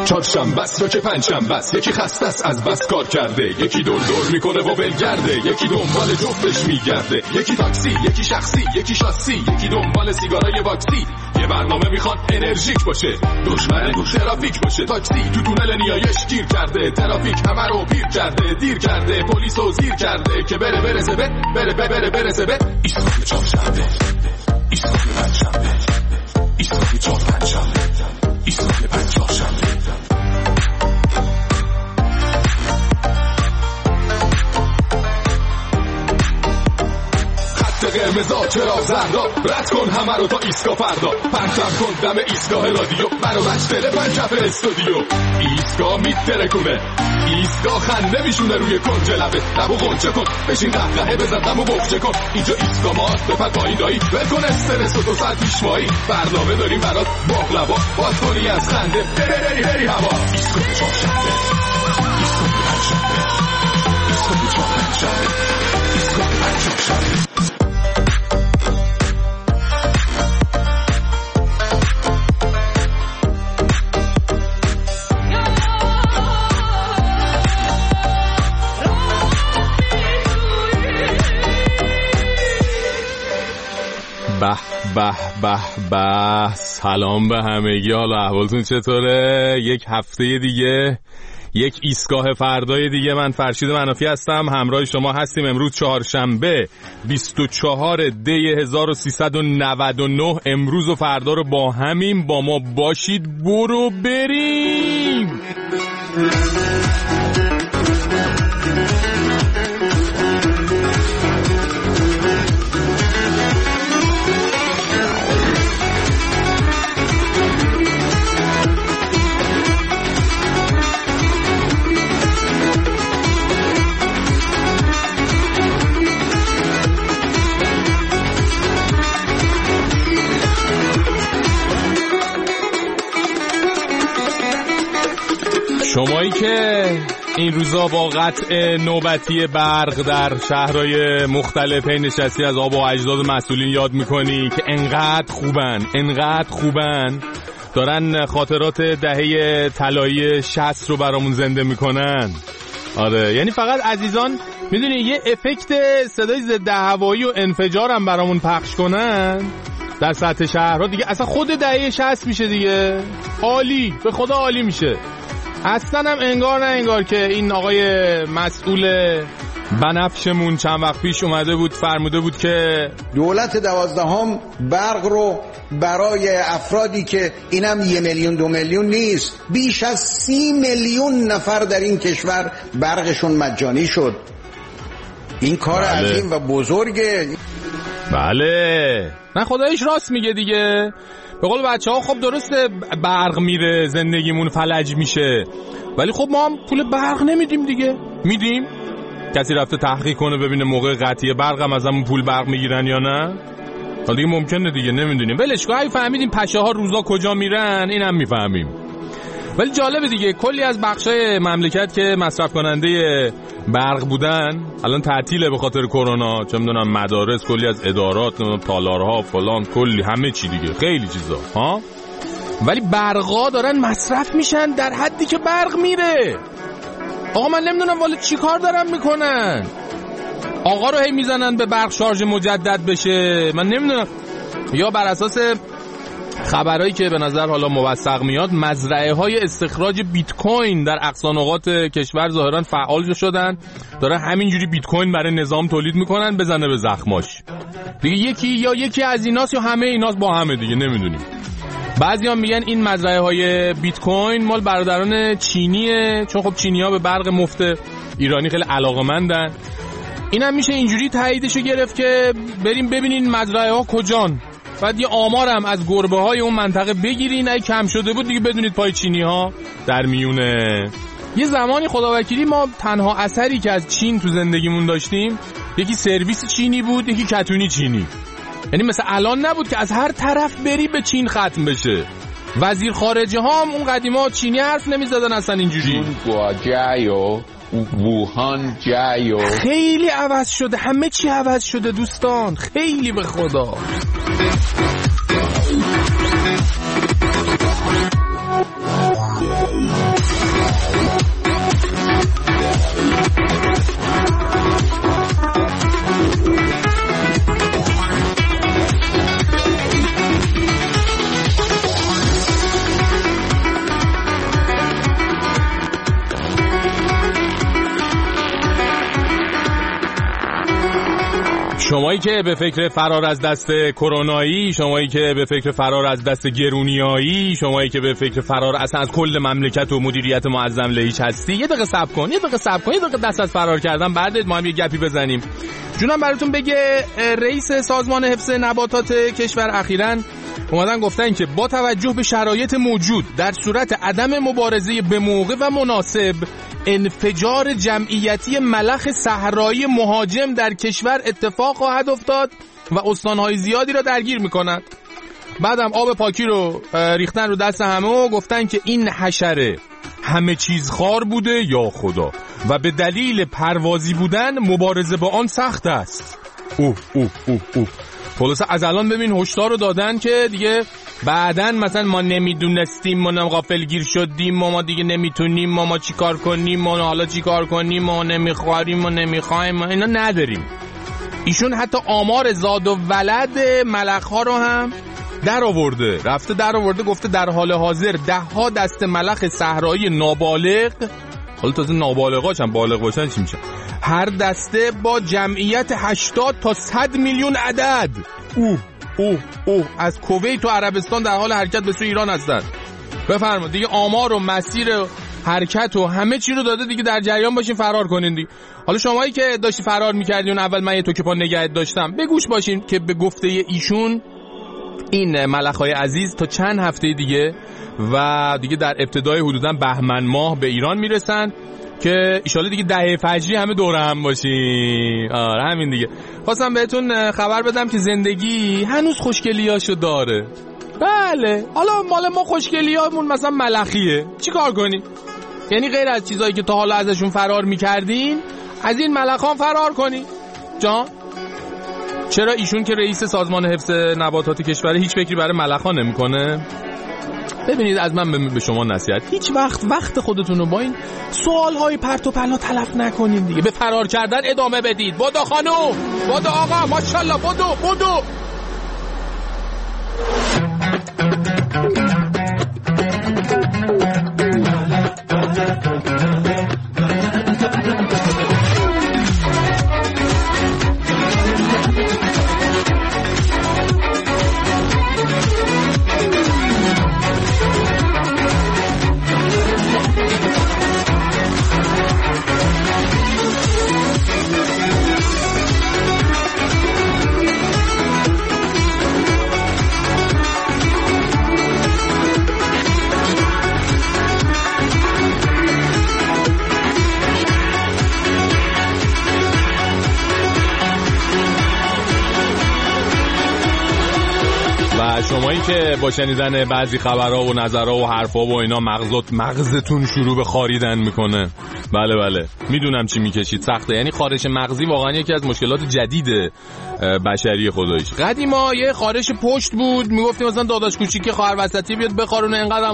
چهارشنبه است یا که پنجشنبه است، یکی خسته است از بس کار کرده، یکی دور دور میکنه و ولگرده، یکی دنبال جفتش میگرده، یکی تاکسی، یکی شخصی، یکی شاسی، یکی دنبال سیگارای واکسی. یه برنامه میخواد انرژیک باشه، دشمن ترافیک باشه. تاکسی تو تونل نیایش گیر کرده، ترافیک همه رو پیر کرده، دیر کرده، پلیسو زیر کرده که برسه به ایستگاه چهارشنبه، ایستگاه پنجشنبه، ایستگاه چهارشنبه، ایستگاه پنجشنبه. قرمزا چرا زردا، رد کن همه رو تا ایستگاه فردا، پرچم کن دم ایستگاه رادیو، منو بچتله پنجف استودیو. ایستگاه میترکونه، ایستگاه خنده میشونه روی کنج لبه، لبو غنچه کن، بشین قهقهه بزن دمو بخچه کن. اینجا ایستگاه ماست، بپر پایین دایی، ول کن استرس و تو سر پیشوایی. برنامه داریم برات باقلوا، باز کنی از خنده هری هوا. ایستگاه چهارشنبه، ایستگاه پنجشنبه، ایستگاه چهارشنبه، ایستگاه پنجشنبه. به سلام به همگی، حالا احوالتون چطوره؟ یک هفته دیگه، یک ایستگاه فردای دیگه. من فرشید منافی هستم، همراه شما هستیم. امروز چهارشنبه 24 دی 1399. امروز و فردا رو با همین، با ما باشید، برو بریم. شمایی که این روزا با قطع نوبتی برق در شهرهای مختلف نشستی از آبا و اجداد مسئولین یاد میکنی که انقدر خوبن دارن خاطرات دهه طلایی 60 رو برامون زنده میکنن. آره، یعنی فقط عزیزان میدونی یه افکت صدای ضد هوایی و انفجار هم برامون پخش کنن در سطح شهرها دیگه اصلا خود دهه 60 میشه دیگه. عالی، به خدا عالی میشه. اصلا هم انگار نه انگار که این آقای مسئول بنفشمون چند وقت پیش اومده بود فرموده بود که دولت 12 برق رو برای افرادی که اینم 1 میلیون 2 میلیون نیست، بیش از 30 میلیون نفر در این کشور برقشون مجانی شد. این کار عظیم و بزرگه. بله، نه خدایش راست میگه دیگه. به قول بچه‌ها خب درسته برق میره زندگیمون فلج میشه، ولی خب ما هم پول برق نمیدیم دیگه. میدیم؟ کسی رفته تحقیق کنه ببینه موقع قطعی برق هم ازمون پول برق میگیرن یا نه؟ حالا دیگه ممکنه دیگه نمیدونیم. ولش کن، اگه فهمیدیم پشه ها روزا کجا میرن اینم میفهمیم. ولی جالبه دیگه، کلی از بخشای مملکت که مصرف کننده برق بودن الان تعطیله به خاطر کرونا. چه میدونم مدارس، کلی از ادارات، تالارها، فلان، کلی همه چی دیگه، خیلی چیزا ها. ولی برقا دارن مصرف میشن در حدی که برق میره. آقا من نمیدونم والا چی کار دارن میکنن. آقا رو هی میزنن به برق شارژ مجدد بشه. من نمیدونم، یا بر اساس خبرایی که به نظر حالا موثق میاد مزرعه های استخراج بیت کوین در اقصا نقاط کشور ظاهرا فعال شدن، دارن همینجوری بیت کوین برای نظام تولید میکنن بزنه به زخماش دیگه. یکی از ایناست یا همه ایناست با همه دیگه، نمیدونیم. بعضیا میگن این مزرعه های بیت کوین مال برادران چینیه، چون خب چینی‌ها به برق مفت ایرانی خیلی علاقه‌مندن. اینم میشه اینجوری تاییدشو گرفت که بریم ببینین مزرعه ها کجان، بعد یه آمارم از گربه های اون منطقه بگیرین. اگه کم شده بود دیگه بدونید پای چینی ها در میونه. یه زمانی خداوکیلی ما تنها اثری که از چین تو زندگیمون داشتیم یکی سرویس چینی بود، یکی کتونی چینی. یعنی مثل الان نبود که از هر طرف بری به چین ختم بشه. وزیر خارجه ها هم اون قدیما چینی حرف نمیزدن اصلا اینجوری. ووهان جایو خیلی عوض شده، همه چی عوض شده دوستان، خیلی به خدا. شمایی که به فکر فرار از دست کرونایی، شمایی که به فکر فرار از دست گرونیایی، شمایی که به فکر فرار اصلا از کل مملکت و مدیریت معظم لهیچ هستی، یه دقیقه صبر کن، یه دقیقه دست از فرار کردن بعد ما هم یه گپی بزنیم. جونم براتون بگه رئیس سازمان حفظ نباتات کشور اخیراً اومدن گفتن که با توجه به شرایط موجود در صورت عدم مبارزه به موقع و مناسب، انفجار جمعیتی ملخ صحرایی مهاجم در کشور اتفاق خواهد افتاد و استانهای زیادی را درگیر میکنند. بعدم آب پاکی رو ریختن رو دست همه و گفتن که این حشره همه چیز خار بوده یا خدا و به دلیل پروازی بودن مبارزه با آن سخت است. خلاصه از الان ببین هشدار رو دادن که دیگه بعدن مثلا ما نمیدونستیم، ما غافلگیر شدیم، ما دیگه نمیتونیم، ما چی کار کنیم، ما حالا چی کار کنیم، ما نمیخواریم، ما نمیخوایم، اینا نداریم. ایشون حتی آمار زاد و ولد ملخ‌ها رو هم در آورده، گفته در حال حاضر 10 دسته ملخ صحرایی نابالغ، حالا تازه نابالغاش هم بالغ باشن چی میشه، هر دسته با جمعیت 80 تا 100 میلیون عدد از کویت و عربستان در حال حرکت به سوی ایران هستند. بفرمایید دیگه آمار و مسیر حرکت و همه چی رو داده دیگه، در جریان باشین، فرار کنین دیگه. حالا شمایی که داشتی فرار می‌کردین اول من یه توکه پا نگهت داشتم، به گوش باشین که به گفته ایشون این ملخ‌های عزیز تا چند هفته دیگه و دیگه در ابتدای حدوداً بهمن ماه به ایران میرسن که ایشالا دیگه 10 فجری همه دور هم باشین. آره همین دیگه. خواستم بهتون خبر بدم که زندگی هنوز خوشگلیاشو داره. بله حالا مال ما خوشگلیامون مثلا ملخیه، چی کار کنی؟ یعنی غیر از چیزایی که تا حالا ازشون فرار میکردین، از این ملخان فرار کنی جان. چرا ایشون که رئیس سازمان حفظ نباتات کشور هیچ فکری برای ملخان نمیکنه؟ ببینید از من به شما نصیحت، هیچ وقت خودتون رو با این سوالهای پرت و پلا تلف نکنید دیگه، به فرار کردن ادامه بدید. بدو خانوم، بدو آقا، ماشاءالله، بدو. شمایی که با شنیدن بعضی خبرها و نظرها و حرفها و اینا مغزتون شروع به خاریدن میکنه، بله میدونم چی میکشید، سخته. یعنی خارش مغزی واقعا یکی از مشکلات جدید بشری خداییش. قدیما یه خارش پشت بود، میگفتیم مثلا داداش کوچیک خواهر وسطی بیاد بخارونه، انقدرم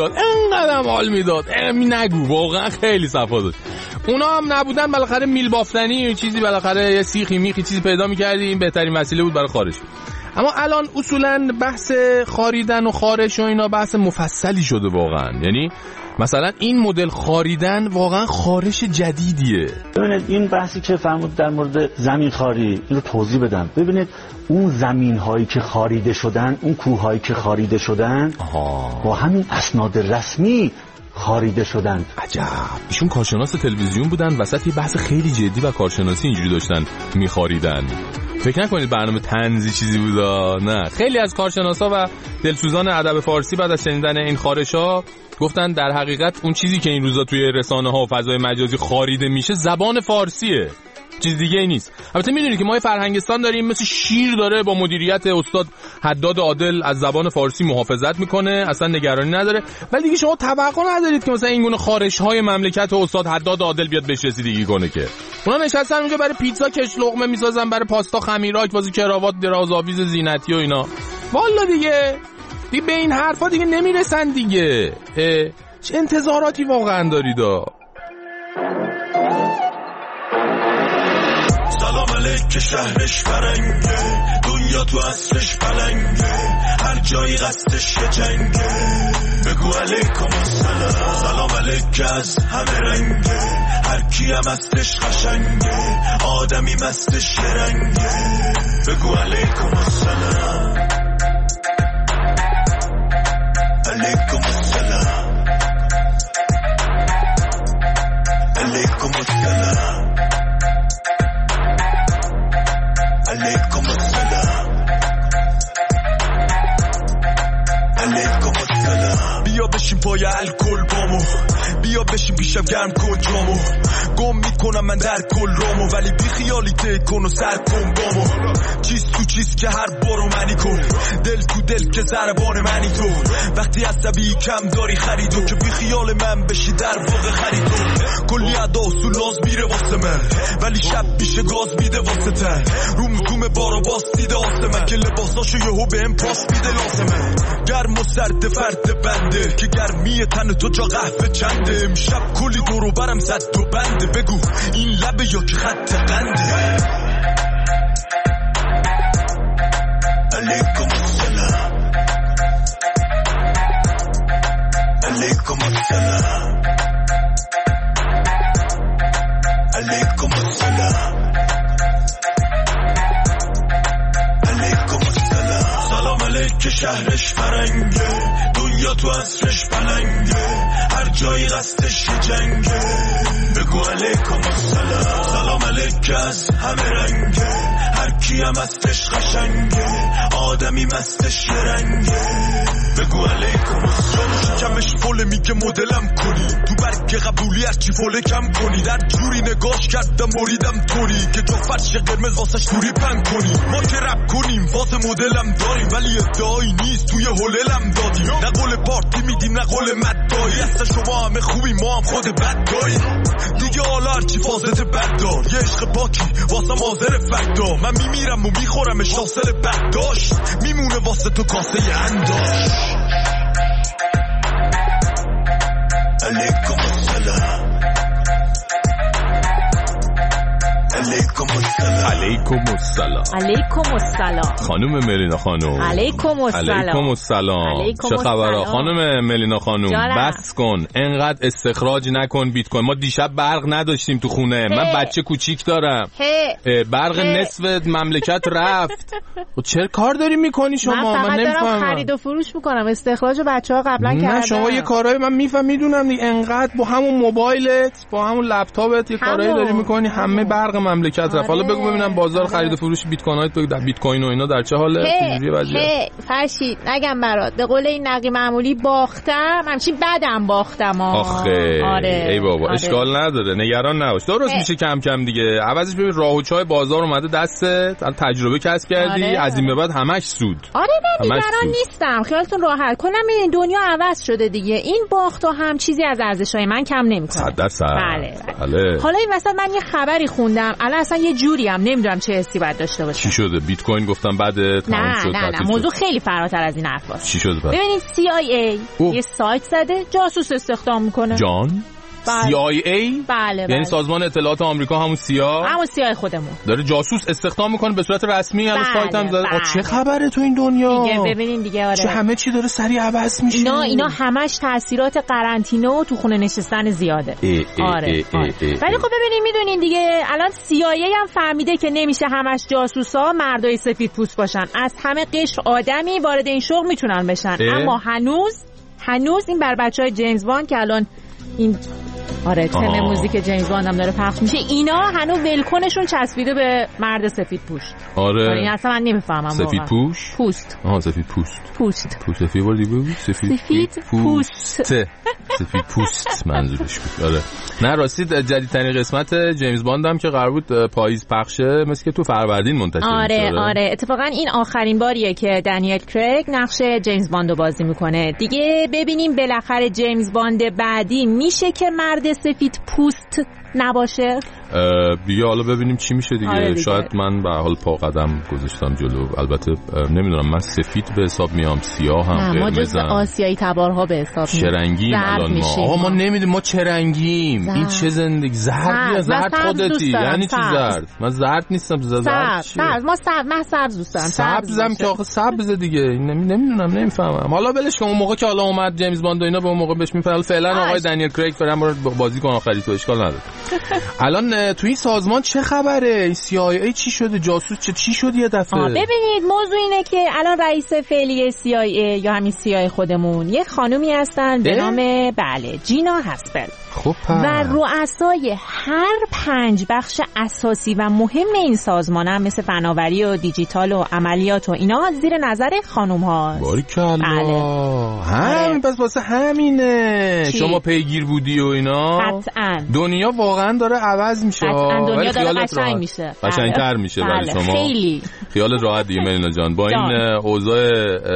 حال میداد. نگو، واقعا خیلی صفا داشت. اونا هم نبودن، بالاخره میل بافتنی و چیزی، بالاخره یه سیخی میخی چیزی پیدا میکردی، این بهترین وسیله بود برای خارش. اما الان اصولا بحث خاریدن و خارش و اینا بحث مفصلی شده واقعا. یعنی مثلا این مدل خاریدن واقعا خارش جدیدیه. ببینید این بحثی که فرمود در مورد زمین خاری، این رو توضیح بدم. ببینید اون زمین هایی که خاریده شدن، اون کوه هایی که خاریده شدن با همین اسناد رسمی خاریده شدند. عجب، ایشون کارشناس تلویزیون بودن، وسط یه بحث خیلی جدی و کارشناسی اینجوری داشتن میخاریدن. فکر نکنید برنامه طنزی چیزی بودا، نه. خیلی از کارشناسا و دلسوزان ادب فارسی بعد از شنیدن این خارش‌ها گفتن در حقیقت اون چیزی که این روزا توی رسانه‌ها و فضای مجازی خاریده میشه زبان فارسیه، چیز دیگه ای نیست. البته میدونید که ما فرهنگستان داریم مثل شیر داره با مدیریت استاد حداد عادل از زبان فارسی محافظت میکنه، اصلا نگرانی نداره. ولی دیگه شما توقع ندارید که مثلا این گونه خارش‌های مملکت و استاد حداد عادل بیاد بهش رسیدگی کنه که. اونا نشستن اونجا برای پیتزا کش لقمه میسازن، برای پاستا خمیراک، واسه کراوات درازآویز زینتی و اینا. والا دیگه به این حرفا دیگه نمیرسن دیگه. چه انتظاراتی واقعا داریدا؟ سلام علیک شهرش فرنگه، دنیا تو عصرش پلنگه، هر جایی قصدش یه جنگه، بگو علیکم السلام. السلام سلام علیک از همه رنگه هر کی هم هستش قشنگه آدمی مستش رنگه بگو علیکم السلام علیکم السلام علیکم السلام علیکم السلام علیکم السلام بیا بشین پای الکل بامو بیا بشین پیشم گرم کن جامو گم میکنم من در کل رامو ولی بی خیالی تکن و سر کن بامو چیز تو چیز که هر بارو منی کن دل تو دل که زربان منی تو وقتی عصبی کم داری خریدو که بی خیال من بشی در واقع خریدو کلی ادا و سولاز میره واسه من ولی شب میشه گاز میده واسه تن روم بارا باز دیده آسه من که لباساشو یهو بهم پاس میده لازمه گرم و سرد فرد بنده که گرمی تن تو جا قهوه چنده امشب کلی دورو برم زد و بنده بگو این لبه یا که خط قنده علیکم السلام علیکم السلام علیکم السلام علیکم السلام سلام علیک شهرش فرنگه دنیا تو عصرش پلنگه هر جایی قصدش جنگه بگو علیکم السلام سلام علیک از همه رنگه هر کی هم هستش قشنگه آدمی مستش رنگه بگو علیکم السلام کمش فوله میگه مدلم کنی تو برگ قبولی هرچی فوله کم کنی در جوری نگاش کردم بریدم طوری که جو فرش قرمز واسش دوری پن کنی ما که رپ کنیم واسه مدلم داریم ولی ادعایی نیست توی هللم دادیم نه قول پارتی میدیم نه قول مدایی اصلا شما همه خوبی ما هم خود بدگایی دیگه حالا هرچی فاضت بد دار یه عشق پاکی واسه مازر فکتا من میمیرم و میخورمش حاصل بد داشت میمونه واسه تو کاسه انداش علیکم السلام علیکم السلام علیکم السلام علیکم السلام خانم ملینا خانم علیکم السلام علیکم السلام چه خبره خانم ملینا خانم بس کن انقدر استخراج نکن بیت کوین ما دیشب برق نداشتیم تو خونه من بچه کوچیک دارم برق نصف مملکت رفت چه کار داری میکنی شما من نمیفهمم خرید و فروش میکنم استخراج بچه‌ها قبلا کردم نه شما یه کارایی من میدونم دیگه انقدر با همون موبایلت با همون لپتاپت یه کارایی داری میکنی همه برق مملکت رفت حالا بگو ببینم بازار خرید و فروش بیت کوینات بیت کوین و اینا در چه حاله چجوریه وضعیت فرشید نگم برات به قول این نقی معمولی باختم همچین بعدم باختم آخه آره. ای بابا اشکال نداره نگران نباش درست میشه کم کم دیگه عوضش ببین راه و چای بازار اومده دستت تجربه کسب کردی از این به بعد همش سود آره من نگران نیستم خیالتون راحت کلا این دنیا عوض شده دیگه این باخت هم چیزی از ارزش‌های من کم نمی‌کنه 100% بله. حالا این وسط من یه خبری خوندم الان اصلا یه جوری هم نمیدونم چه حسی باید داشته باشم چی شده بیت کوین گفتم بعد تمام شد نه موضوع خیلی فراتر از این حرفاست چی شده ببینید CIA یه سایت زده جاسوس استخدام میکنه جان CIA بله یعنی سازمان اطلاعات آمریکا همون CIA خودمون داره جاسوس استخدام میکنه به صورت رسمی الان سایت هم زده چه خبره تو این دنیا دیگه ببینین دیگه آره چه همه چی داره سریع عوض میشه اینا همش تاثیرات قرنطینه و تو خونه نشستن زیاده آره ولی خب ببینین میدونین دیگه الان CIA هم فهمیده که نمیشه همش جاسوسا مردای سفید پوست باشن از همه قشر آدمی وارد این شغل میتونن بشن اما هنوز این بر بچهای جیمز باند که الان این تم موزیک جیمز باند هم داره پخش میشه اینا هنوز ولکنشون چسبیده به مرد سفید پوست این اصلا من نمیفهمم سفید پوست سفید پوست منظورش بود نه راستی جدیدترین قسمت جیمز باند هم که قرار بود پاییز پخشه مثل که تو فروردین منتشر میشه آره اتفاقا این آخرین باریه که دنیل کریگ نقش جیمز باندو بازی میکنه دیگه ببینیم بالاخره جیمز باند بعدی میشه که مرد سفید پوست نباشه؟ بیا حالا ببینیم چی میشه دیگه. دیگه. شاید من به حال پا قدم گذاشتم جلو. البته نمیدونم، من سفید به حساب میام، سیاه هم، ما جز آسیایی تبارها به حساب میام. چه رنگیم الان ما؟ آقا ما نمیدونیم ما چه رنگیم. زرد. این چه زندگی؟ زرد خودتی. یعنی چی زرد؟ من زرد نیستم. زرد من سبز دوست دارم. سبزم که آخه سبز دیگه. نمیدونم، نمیفهمم. حالا بلش کن. اون موقع که حالا اومد جیمز باند و اینا به اون موقع بهش میفهمن. فعلا آقای دنیل کریگ فرام بازی کن آخری تو اشکال نداره. الان تو این سازمان چه خبره؟ این CIA چی شده؟ جاسوس چی شد یه دفعه؟ ببینید موضوع اینه که الان رئیس فعلی CIA یا همین CIA خودمون یه خانومی هستن به نام جینا هاسپل. خب و رؤسای هر 5 بخش اساسی و مهم این سازمان هم مثل فناوری و دیجیتال و عملیات و اینا زیر نظر خانم هاست. باریکالله. همین پس واسه همینه شما پیگیر بودی و اینا. قطعاً دنیا واقعا داره عوض میشه. قطعاً دنیا داره قشنگ میشه، قشنگتر میشه برای شما. خیلی خیال راحت دیگه ملینا جان. با این اوضاع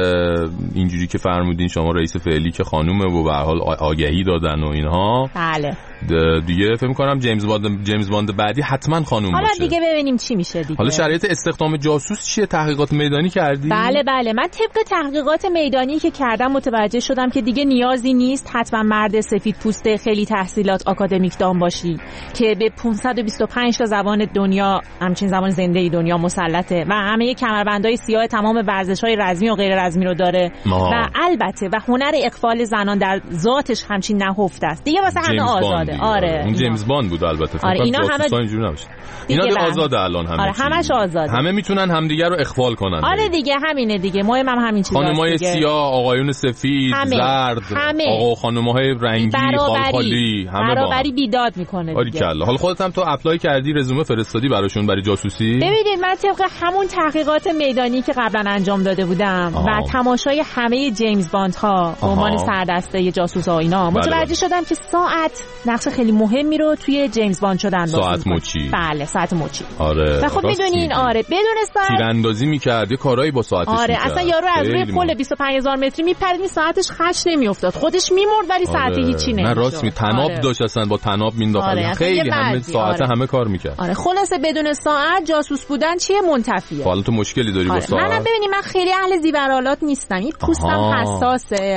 اینجوری که فرمودین شما رئیس فعلی که خانومه و به هر حال آگهی دادن و اینها، بله دیگه فکر می‌کنم جیمز باند بعدی حتما خانم باشه. حالا دیگه ببینیم چی میشه دیگه. حالا شرایط استخدام جاسوس چیه؟ تحقیقات میدانی کردی؟ بله من طبق تحقیقات میدانی که کردم متوجه شدم که دیگه نیازی نیست حتما مرد سفید پوسته خیلی تحصیلات آکادمیک دان باشی که به 525 تا زبان دنیا، همچین زبان زنده دنیا مسلطه و همه کمربندای سیاه تمام ورزش‌های رزمی و غیر رزمی رو داره و البته و هنر اقفال زنان در ذاتش همچین نهفته است دیگه، واسه همه آزاده. آره اون جیمز باند بود البته. آره اینا همه اینجوری نباشه. اینا دیگه آزاده الان همه. آره همش آزاده. همه میتونن همدیگه رو اخوال کنن. آره دیگه همینه دیگه. مهمم همین چیزاست. خانمای سیاه، آقایون سفید، زرد، آقا خانم‌های رنگی، خالخالی، همه برابری بیداد میکنه دیگه. باریکلا. حالا خودت هم تو اپلای کردی، رزومه فرستادی براشون برای جاسوسی؟ ببینید من طبق همون تحقیقات میدانی که قبلا انجام داده بودم و تماشای همه جیمز باندها به عنوان سردسته جاسوسا و اینا متوجه شدم که ساعت نقش خیلی مهمی رو توی جیمز باند شدن بازی ساعت مچی. بله ساعت مچی. آره. و خب میدونین بدون ساعت تیراندازی می‌کرد، کارهایی با ساعتش می‌کرد. اصلا یارو از روی پل 25000 متری میپرید، ساعتش خش نمیافتاد، خودش میمرد ولی ساعتی هیچی نمیشد. نه راست می تناب داشت، اصلا با تناب مینداخت. خیلی همه ساعت همه کار می‌کرد. آره خلاصه بدون ساعت جاسوس بودن چیه منتفیه. حالا تو مشکلی داری با ساعت؟ منم ببینید من خیلی اهل زیورالات نیستم، این پوستم حساسه.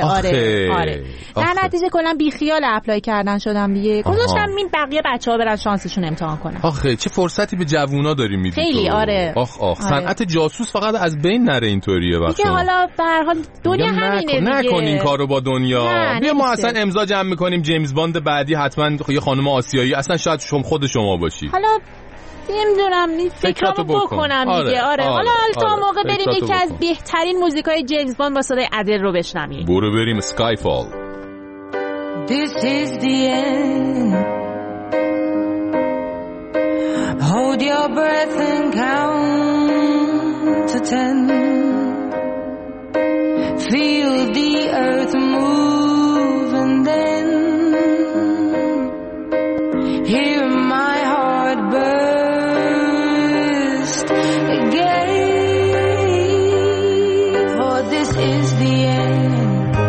آره در نتیجه کلا بی خیال اپلای کردن شدم دیگه. گذاشتم این بقیه بچه‌ها برن شانسشون امتحان کنن. آخه چه فرصتی به جوونا داری میدی خیلی. آره صنعت جاسوس فقط از بین نره اینطوریه بچه‌ها دیگه. حالا به هر حال دنیا همینه دیگه. نکن این کارو با دنیا. بیا ما اصلا امضا جمع می‌کنیم جیمز باند بعدی حتما یه خانم آسیایی، اصلا شاید خود شما باشی. حالا نمیدونم فکراتو بکنم دیگه. آره حالا تا موقع بریم یکی از بهترین موزیکای جیمز باند با صدای ادل رو بشنویم. برو بریم اسکایفال. This is the end. Hold your breath and count to 10. Feel the earth move and then hear my heart burst again. For this is the end.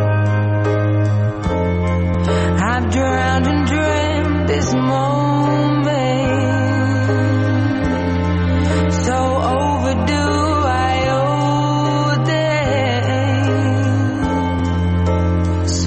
I've drowned and dreamt this moment, so overdue I owe them.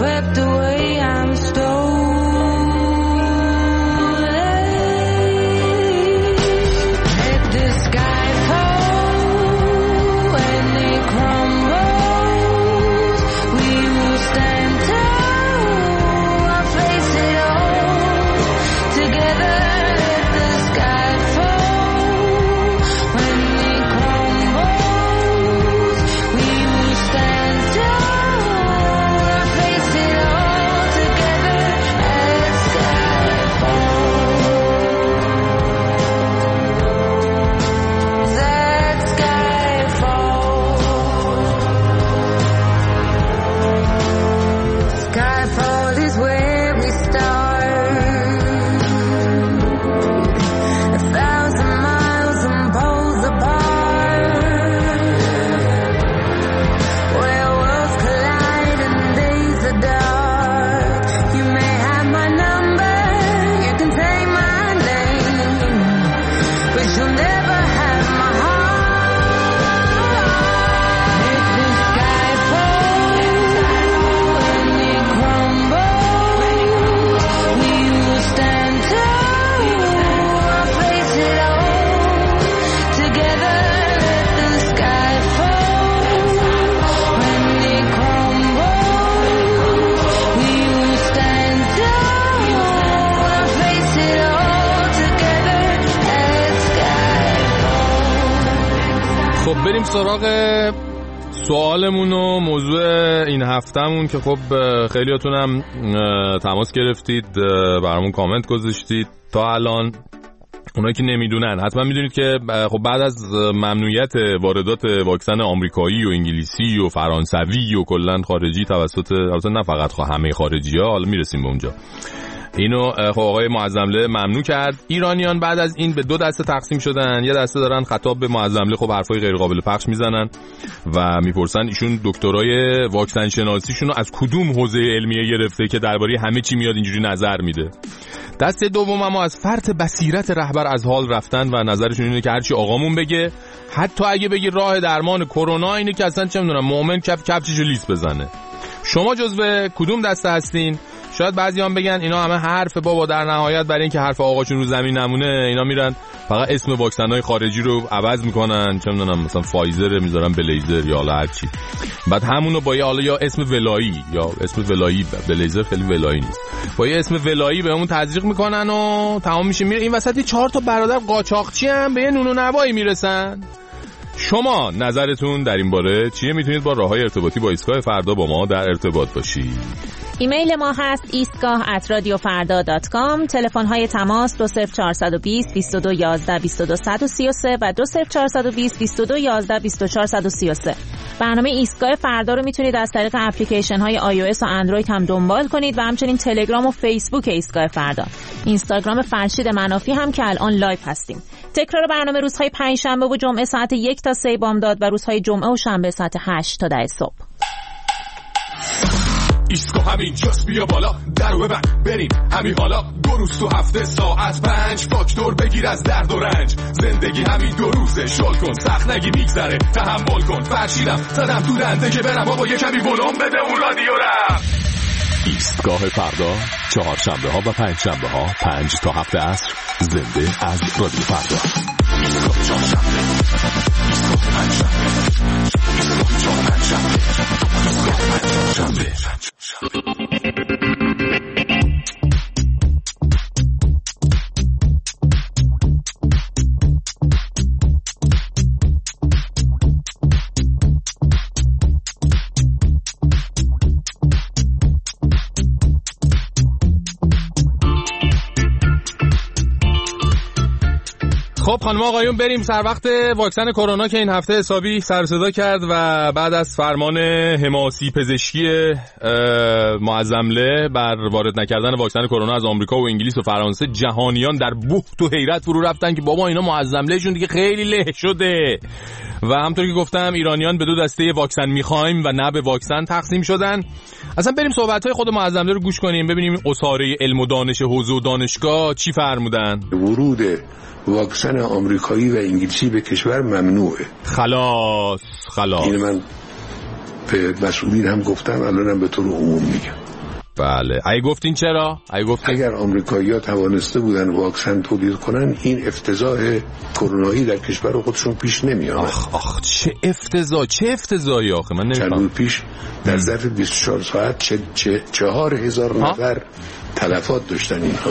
بریم سراغ سوالمون و موضوع این هفتهمون که خب خیلیاتونم تماس گرفتید، برامون کامنت گذاشتید. تا الان اونایی که نمیدونن حتما میدونید که خب بعد از ممنوعیت واردات واکسن آمریکایی و انگلیسی و فرانسوی و کلا خارجی توسط البته نه فقط همه خارجی‌ها، حالا میرسیم به اونجا، اینو خب آقای معظمله ممنوع کرد. ایرانیان بعد از این به دو دسته تقسیم شدن. یه دسته دارن خطاب به معظمله خب حرفای غیر قابل پخش میزنن و میپرسن ایشون دکترای واکسن شناسیشون رو از کدوم حوزه علمیه گرفته که درباره همه چی میاد اینجوری نظر میده. دسته دوم اما از فرط بصیرت رهبر از حال رفتن و نظرشون اینه که هرچی آقامون بگه، حتی اگه بگی راه درمان کرونا اینه که اصلا چه میدونم مؤمن کفچشو لیس بزنه. شما جزو کدوم دسته هستین؟ شاید بعضیان بگن اینا همه حرف بابا، در نهایت برای اینکه حرف آقاشون رو زمین نمونه اینا میرن فقط اسم واکسن‌های خارجی رو عوض میکنن، چه میدونم مثلا فایزر میذارن بلیزر یا حالا هر چی، بعد همونو با حالا یا اسم ولایی یا اسم ولایی، بلیزر خیلی ولایی نیست، با یه اسم ولایی بهمون تزریق میکنن و تمام میشه میره. این وسط 4 تا برادر قاچاقچی هم به نون و نوایی میرسن. شما نظرتون در این باره چیه؟ میتونید با راههای ارتباطی با ایستگاه فردا با ما در ارتباط باشید. ایمیل ما هست eastgah@radiofarda.com. تلفن‌های تماس 20420 22 11 22 133 و 20420 22 11 24 133. برنامه ایستگاه فردا رو میتونید از طریق اپلیکیشن‌های iOS و اندروید هم دنبال کنید و همچنین تلگرام و فیسبوک ایستگاه فردا. اینستاگرام فرشید منافی هم که الان لایو هستیم. تکرار برنامه روزهای پنجشنبه و جمعه ساعت 1 تا 3 بامداد و روزهای جمعه و شنبه ساعت 8 تا 10 صبح. ایستگاه همین جاست، بیا بالا درو ببن بریم همین حالا. 2 روز تو هفته ساعت 5 فاکتور بگیر از درد و رنج. زندگی همین 2 روزه، شل کن سخت نگی میگذره، تحمل کن. فرشیدم زدم تو دنده که برم بابا یه کمی ولوم بده اون رادیو رم. ایستگاه فردا چهارشنبه ها و پنجشنبه ها 5 تا 7 عصر زنده از رادیو فردا. ایستگاه چهارشنبه، ایستگاه پنجشنبه، ایستگاه چهارشنبه، ایستگاه پنجشنبه. خب خانم آقایون بریم سر وقت واکسن کرونا که این هفته حسابی سر صدا کرد و بعد از فرمان حماسی پزشکی معظمله بر وارد نکردن واکسن کرونا از آمریکا و انگلیس و فرانسه، جهانیان در بهت و حیرت فرو رفتن که بابا اینا معظملهشون دیگه خیلی له شده. و همونطور که گفتم ایرانیان به دو دسته واکسن میخوایم و نه به واکسن تقسیم شدن. اصلا بریم صحبت‌های خود معظمله رو گوش کنیم ببینیم اساره علم و دانش حوزه و دانشگاه چی فرمودن. ورود واکسن آمریکایی و انگلیسی به کشور ممنوعه. خلاص این من به مسئولین هم گفتم، الانم به طور عموم میگم. بله اگه گفتین چرا؟ اگر آمریکایی‌ها توانسته بودن واکسن تولید کنن این افتضاح کرونایی در کشور خودشون پیش نمیاد. آخ چه افتضاحی آخه من نمیفهمم. چند روز پیش در ظرف 24 ساعت 4000 نفر تلفات داشتن اینها.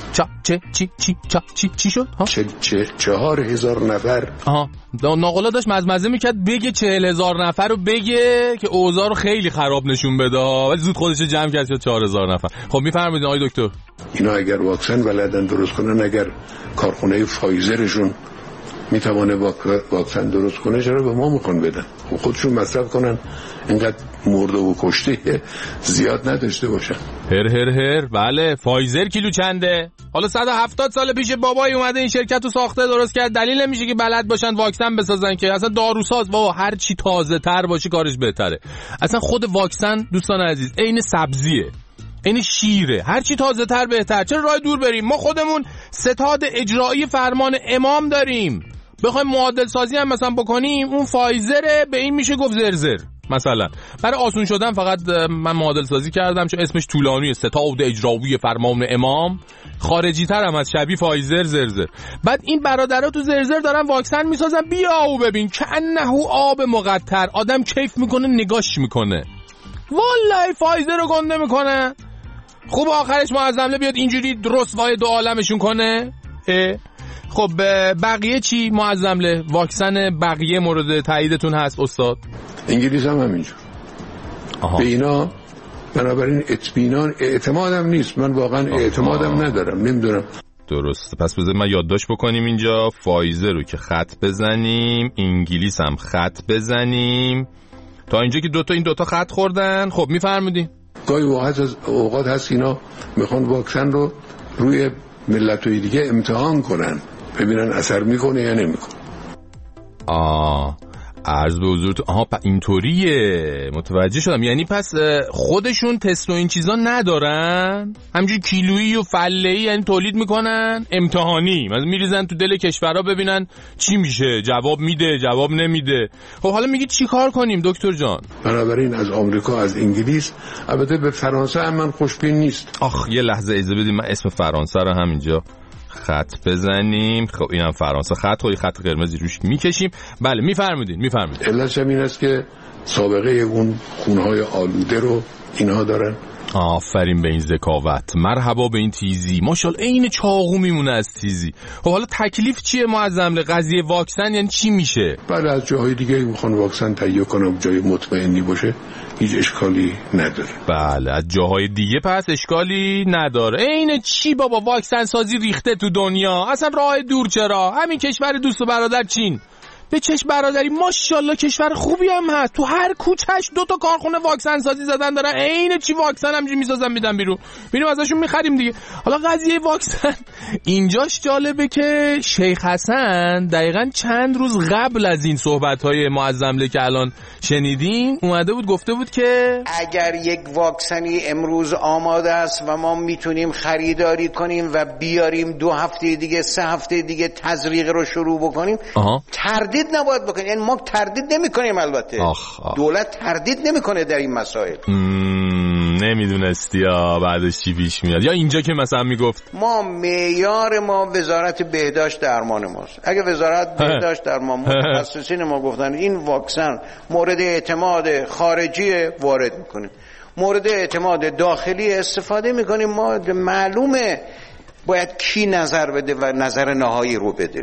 چی شد؟ 4000 نفر. ناقلا داشت مزمزه میکرد بگه 40000 نفر رو بگه که اوضاع رو خیلی خراب نشون بده، ولی زود خودش جمع کرد شد 4000 نفر. خب میفرمایید آقای دکتر اینا اگر واکسن بلدن درست کنن، اگر کارخونه فایزرشون میتونه واکسن درست کنه، چرا به ما میخوان بدن؟ خودشون مصرف کنن، اینقدر مرده و کشته زیاد نداشته باشن. هر بله فایزر کیلو چنده؟ حالا 170 سال پیش بابای اومده این شرکت رو ساخته درست کرد، دلیل نمیشه که بلد باشن واکسن بسازن که اصلا داروساز بابا هر چی تازه تر باشه کارش بهتره. اصلا خود واکسن دوستان عزیز عین سبزیه، این شیره، هر چی تازه تر بهتر. چرا راه دور بریم؟ ما خودمون ستاد اجرایی فرمان امام داریم، بخوایم معادل سازی هم مثلا بکنیم اون فایزره، به این میشه گفت زرزر. مثلا برای آسون شدن فقط من معادل سازی کردم چون اسمش طولانیه، ستاد اجرایی فرمان امام، خارجی تر هم از شبیه فایزر زرزر. بعد این برادرها تو زرزر دارن واکسن میسازن، بیا او ببین کأنه آب مقطر، آدم کیف میکنه نگاش میکنه، والله فایزر رو گنده میکنه. خوب آخرش معظمله بیاد اینجوری رسوای دو عالمشون کنه. خب بقیه چی معظمله؟ واکسن بقیه مورد تاییدتون هست استاد؟ انگلیس هم همینجور. به اینا بنابراین اعتمادم نیست. من واقعا اعتمادم ندارم، نمیدونم. درسته. پس بذار ما یادداشت بکنیم اینجا فایزر رو که خط بزنیم، انگلیس هم خط بزنیم. تا اینجا که این دوتا خط خوردن. خب میفرمودین گاهی اوقات هست اینا میخوان واکسن رو روی ملت‌های دیگه امتحان کنن ببینن اثر میکنه یا نمیکنه. عرض به حضورت اینطوریه، متوجه شدم. یعنی پس خودشون تست و این چیزا ندارن، همینجوری کیلویی و فله‌ای یعنی تولید میکنن امتحانی، مثلا میریزن تو دل کشورها ببینن چی میشه، جواب میده جواب نمیده. خب حالا میگی چی کار کنیم دکتر جان؟ بنابراین از آمریکا، از انگلیس، البته به فرانسه هم من خوشبین نیست. یه لحظه اجازه بدید من اسم فرانسه رو همینجا خط بزنیم. خب اینم فرانسه خط و خط قرمزی روش میکشیم. بله میفرمودین. علتش این است که سابقه اون خونهای آلوده رو اینها دارن. آفرین به این ذکاوت، مرحبا به این تیزی، ماشاءالله عین چاقو میمونه از تیزی. خب حالا تکلیف چیه معظم قضیه واکسن؟ یعنی چی میشه؟ بله از جاهای دیگه میخوان واکسن تهیه کنم جای مطمئنی باشه، هیچ اشکالی نداره. بله از جاهای دیگه پس اشکالی نداره. عین چی بابا؟ واکسن سازی ریخته تو دنیا، اصلا راه دور چرا؟ همین کشور دوست و برادر چین به چشم برادری ماشاءالله کشور خوبی هم هست، تو هر کوچهش 2 کارخونه واکسن سازی زدن دارن، عین چی واکسن همینجوری میسازن میدن بیرون، میریم ازشون میخریم دیگه. حالا قضیه واکسن اینجاش جالبه که شیخ حسن دقیقاً چند روز قبل از این صحبت‌های معظمله که الان شنیدین اومده بود گفته بود که اگر یک واکسنی امروز آماده است و ما میتونیم خریداری کنیم و بیاریم 2 هفته دیگه 3 هفته دیگه تزریق رو شروع بکنیم، تردید نباید بکنیم. یعنی ما تردید نمی‌کنیم، البته دولت تردید نمی‌کنه در این مسائل. نمیدونستی یا بعدش چی پیش میاد؟ یا اینجا که مثلا میگفت ما معیار ما وزارت بهداشت درمان ماست. اگه وزارت بهداشت درمان متخصصین ما گفتن این واکسن مورد اعتماد خارجی وارد میکنیم، مورد اعتماد داخلی استفاده میکنیم، ما معلومه باید کی نظر بده و نظر نهایی رو بده.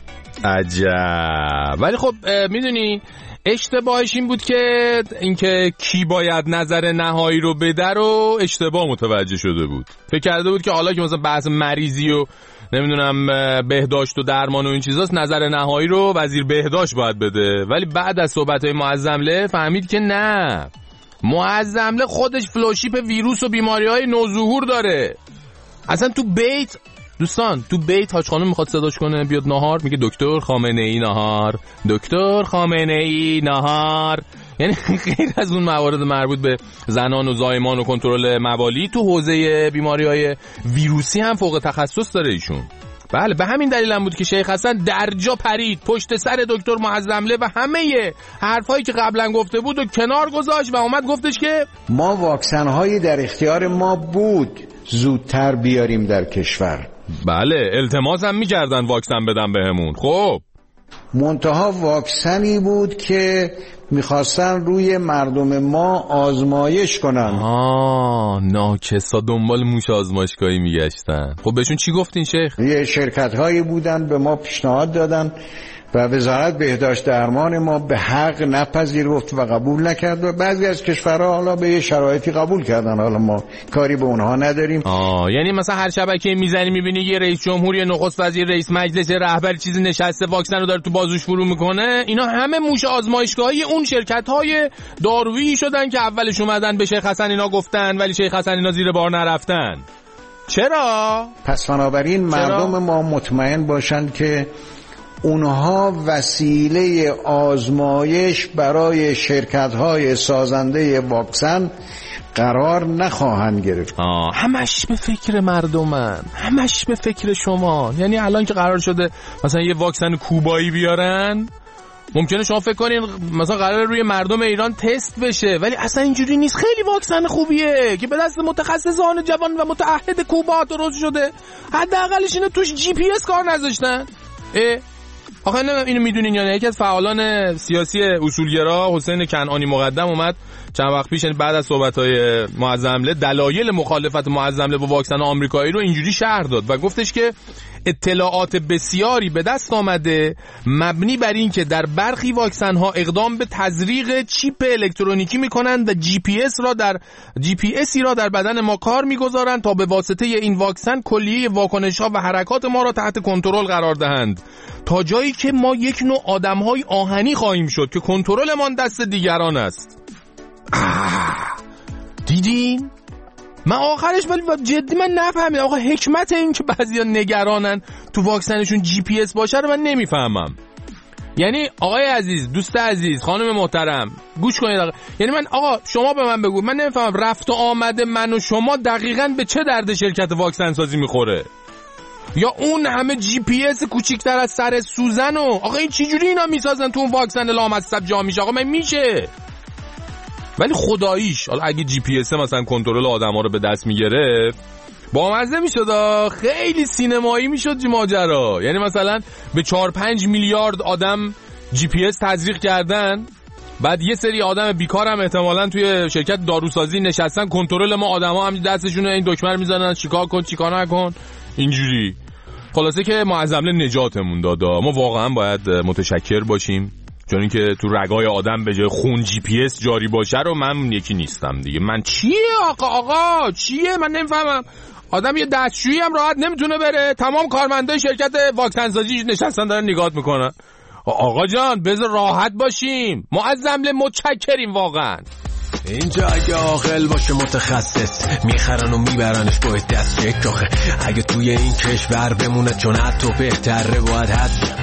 عجب. ولی خب میدونی اشتباهش این بود که اینکه کی باید نظر نهایی رو بده رو اشتباه متوجه شده بود. فکر کرده بود که حالا که مثلا بحث مریضی و نمیدونم بهداشت و درمان و این چیزاست نظر نهایی رو وزیر بهداشت باید بده. ولی بعد از صحبت‌های معظمله فهمید که نه، معظمله خودش فلوشیپ ویروس و بیماری‌های نوظهور داره. اصلا تو بیت دوستان، تو بیت حاج خانم میخواد صداش کنه بیاد نهار، میگه دکتر خامنه ای نهار، دکتر خامنه ای نهار. یعنی غیر از اون موارد مربوط به زنان و زایمان و کنترل موالید تو حوزه بیماری‌های ویروسی هم فوق تخصص داره ایشون. بله به همین دلیل هم بود که شیخ حسن درجا پرید پشت سر دکتر معظمله و همه حرفایی که قبلا گفته بود و کنار گذاشت و اومد گفتش که ما واکسن‌هایی در اختیار ما بود زودتر بیاریم در کشور. بله التماس هم می‌کردن واکسن بدن بهمون. خب منتها واکسنی بود که میخواستن روی مردم ما آزمایش کنن. ناکسا دنبال موش آزمایشگاهی میگشتن. خب بهشون چی گفتین شیخ؟ یه شرکت هایی بودن به ما پیشنهاد دادن و وزارت بهداشت درمان ما به حق نپذیرفت و قبول نکرد و بعضی از کشورها حالا به یه شرایطی قبول کردن، حالا ما کاری به اونها نداریم. یعنی مثلا هر شبکه میزنی میبینی یه رئیس جمهور، یه نخست وزیر، رئیس مجلس، رهبر چیزی نشسته واکسن رو داره تو بازوش فرو میکنه. اینا همه موش آزمایشگاهی اون شرکت‌های دارویی شدن که اولش اومدن به شیخ حسن اینا گفتن ولی شیخ حسن اینا زیر بار نرفتن. چرا؟ پس بنابراین مردم ما مطمئن باشن که اونها وسیله آزمایش برای شرکت‌های سازنده واکسن قرار نخواهند گرفت. همش به فکر مردمن، همش به فکر شما. یعنی الان که قرار شده مثلا یه واکسن کوبایی بیارن، ممکنه شما فکر کنین مثلا قرار روی مردم ایران تست بشه، ولی اصلا اینجوری نیست. خیلی واکسن خوبیه که به دست متخصصان جوان و متعهد کوبا درست شده. حداقلش اینو توش جی پی اس کار نذاشتن. آخه اینو میدونین یا نه؟ یکی از فعالان سیاسی اصولگرا حسین کنعانی مقدم اومد چند وقت پیش بعد از صحبت‌های معظمله دلایل مخالفت معظمله با واکسن آمریکایی رو اینجوری شرح داد و گفتش که اطلاعات بسیاری به دست آمده مبنی بر این که در برخی واکسن ها اقدام به تزریق چیپ الکترونیکی میکنند و جی پی اسی را در بدن ما کار میگذارند تا به واسطه این واکسن کلیه واکنش ها و حرکات ما را تحت کنترل قرار دهند، تا جایی که ما یک نوع آدم‌های آهنی خواهیم شد که کنترلمان دست دیگران است. دیدین؟ من آخرش ولی جدی من نفهمیدم آقا حکمت این که بعضیا نگرانن تو واکسنشون جی پی اس باشه رو من نمیفهمم. یعنی آقای عزیز، دوست عزیز، خانم محترم، گوش کنید آقا. یعنی من آقا شما به من بگو، من نمیفهمم رفت و آمد من و شما دقیقاً به چه درد شرکت واکسن سازی میخوره؟ یا اون همه جی پی اس کوچیک‌تر از سر سوزن و آقا این چه جوری اینا میسازن تو اون واکسن لامصب جا میشه؟ آقا من میشه. ولی خداییش حالا اگه جی پی اس مثلا کنترل آدما رو به دست میگرفت بامزه میشد، خیلی سینمایی میشد ماجرا. یعنی مثلا به 4-5 میلیارد آدم جی پی اس تزریق کردن، بعد یه سری آدم بیکار هم احتمالاً توی شرکت داروسازی نشستن، کنترل ما آدما هم دستشون این دکمه رو میزنن چیکار کن چیکار نکن اینجوری. خلاصه که ما از عمله نجاتمون دادا. ما واقعا باید متشکر باشیم، چون اینکه تو رگای آدم به جای خون جی پی اس جاری باشه رو من یکی نیستم دیگه. من چیه آقا چیه؟ من نمیفهمم. آدم یه دستشویی هم راحت نمیتونه بره، تمام کارمندای شرکت واکسن سازی نشستن دارن نگات میکنن. آقا جان بذار راحت باشیم، ما از عمله متشکریم واقعا. اینجا اگه عاقل باشه متخصص میخرن و میبرنش با دست چک. آخه اگه توی این کشور بمونه چون حتی بهتره باید هست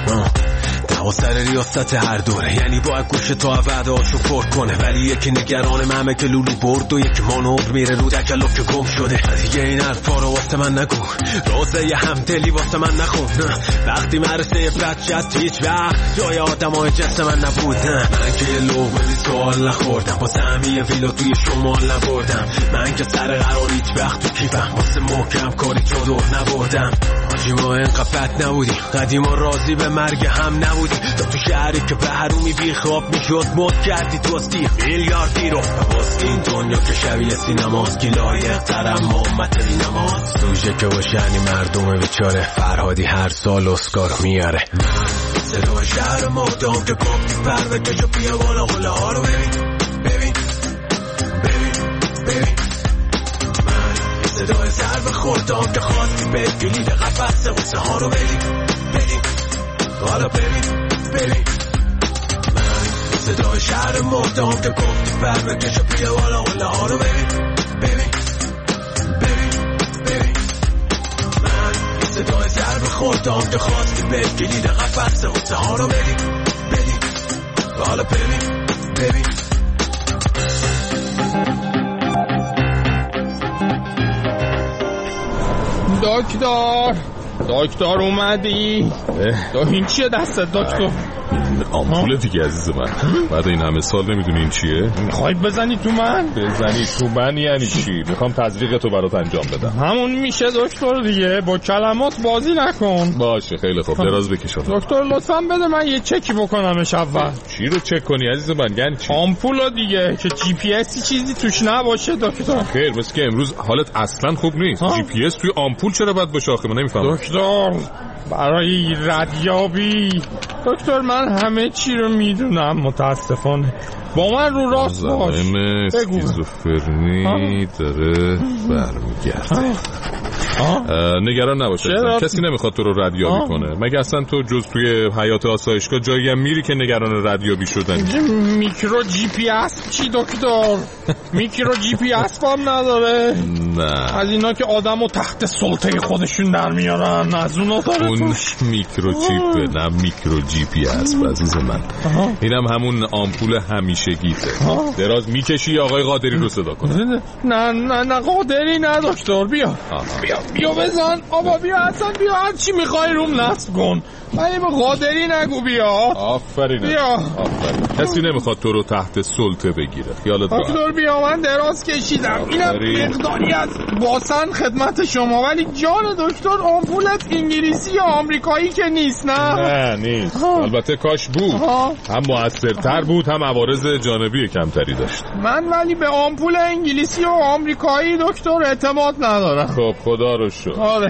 و سر ریاست هر دوره، یعنی باید گوشه تا وعدهاشو پر کنه. ولی یکی نگران مهمه که لولو برد و یکی مانور میره رو تکلف که گم شده. دیگه این حرفا رو واسه من نگو، روزه یه همدلی واسه من نخون. وقتی مرسه بچت هیچ وقت جای آدمای جسم من نبود. من که یه لغمه بی سوال نخوردم، واسه همیه ویلا توی شمال نبردم. من که سر قرار هیچ وقت تو کیفم، واسه محکم کاری چادر نبردم. حاجی ما اینقدر بد نبودیم، قدیما راضی به مرگ هم نبودیم. تا تو شهری که به حرومی بی خواب میشد مد کردی توستی میلیاردی رو. واسه این دنیا که شبیه سینماست که لایق ترم محمد بی نماز. سوژه که باشنی مردم بیچاره فرهادی هر سال اسکار میاره. صدای شهر مردم که گفتی پر به جا بیا بالا قله ها رو ببین ببین ببین ببین. من صدای ضرب خوردم که خواستی به کلید قفص غصه ها رو ببین ببین حالا ببین ببین. من صدای شهر مردم که گفتی پر به جا بیا بالا قله ها رو ببین ببین ببین ببین. من صدای ضرب خوردم که خواستی به کلید قفص غصه ها رو ببین ببین حالا ببین ببین. دکتر اومدی؟ این چیه دستت دکتر؟ آمپول دیگه عزیز من. بعد این همه سال نمیدونی این چیه؟ میخوای بزنی تو من؟ بزنی تو من یعنی چی؟ میخوام تزریقتو برات انجام بدم. همون میشه دکتر دیگه، با کلمات بازی نکن. باشه خیلی خوب، دراز بکش. دکتر لطفاً بده من یه چکی بکنمش اول. چی رو چک کنی عزیز من؟ یعنی چی؟ آمپولو دیگه که جی پی اس چیزی توش نباشه دکتر. خیر مثل که امروز حالت اصلا خوب نیست. جی پی اس توی آمپول چرا باید باشه آخه؟ من نمیفهمم. دکتر برای ردیابی دکتر من همه چی رو میدونم متاسفانه. با من رو راست باش. اسکیزوفرنی داره برمیگرده. نگران نباشه، کسی نمیخواد تو رو ردیابی کنه. مگه اصلا تو جز توی حیات آسایشگاه جایی هم میری که نگران ردیابی شدن؟ میکرو جی پی اس چی دکتر؟ میکرو جی پی اس هم نداره؟ نه از اینا که آدمو تحت سلطه خودشون در میارن، از اونا داره. اون میکرو چیپه نه میکرو جی پی اس عزیز من. اینم همون آمپول همیشگیته. دراز میکشی آقای قادری رو صدا کن. نه قادری نه دکتر. بیا بزن آبا، بیا اصلا بیا هر چی میخوای روم نصب کن، ولی به قادری نگو. بیا آفرین بیا. کسی نمیخواد تو رو تحت سلطه بگیره، خیالت راحت. دکتر بیا من دراز کشیدم، اینم مقداری از باسن خدمت شما. ولی جان دکتر آمپولت انگلیسی یا آمریکایی که نیست؟ نه نیست. البته کاش بود. هم موثرتر بود هم عوارض جانبی کمتری داشت. من ولی به آمپول انگلیسی و آمریکایی دکتر اعتماد ندارم. خب خدا رو شکر. آره